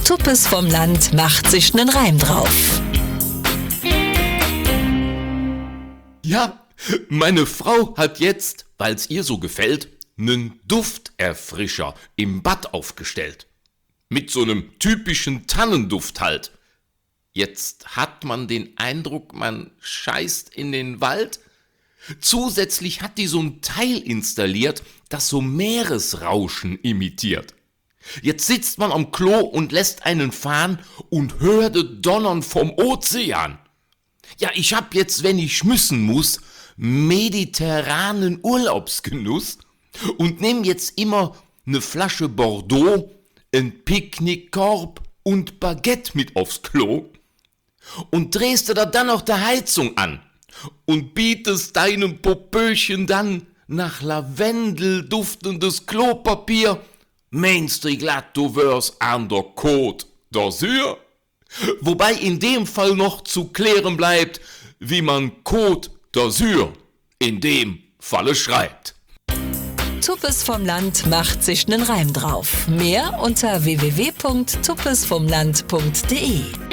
Tuppes vom Land macht sich nen Reim drauf. Ja, meine Frau hat jetzt, weil's ihr so gefällt, nen Dufterfrischer im Bad aufgestellt. Mit so nem typischen Tannenduft halt. Jetzt hat man den Eindruck, man scheißt in den Wald. Zusätzlich hat die so ein Teil installiert, das so Meeresrauschen imitiert. Jetzt sitzt man am Klo und lässt einen fahren und hört das Donnern vom Ozean. Ja, ich hab jetzt, wenn ich müssen muss, mediterranen Urlaubsgenuss und nehm jetzt immer ne Flasche Bordeaux, ein Picknickkorb und Baguette mit aufs Klo und drehst du da dann noch der Heizung an und bietest deinem Popöchen dann nach Lavendel duftendes Klopapier. Meinst du glatt, du wärst an der Côte d'Azur? Wobei in dem Fall noch zu klären bleibt, wie man Côte d'Azur in dem Falle schreibt. Tuppes vom Land macht sich nen Reim drauf. Mehr unter www.tuppesvomland.de.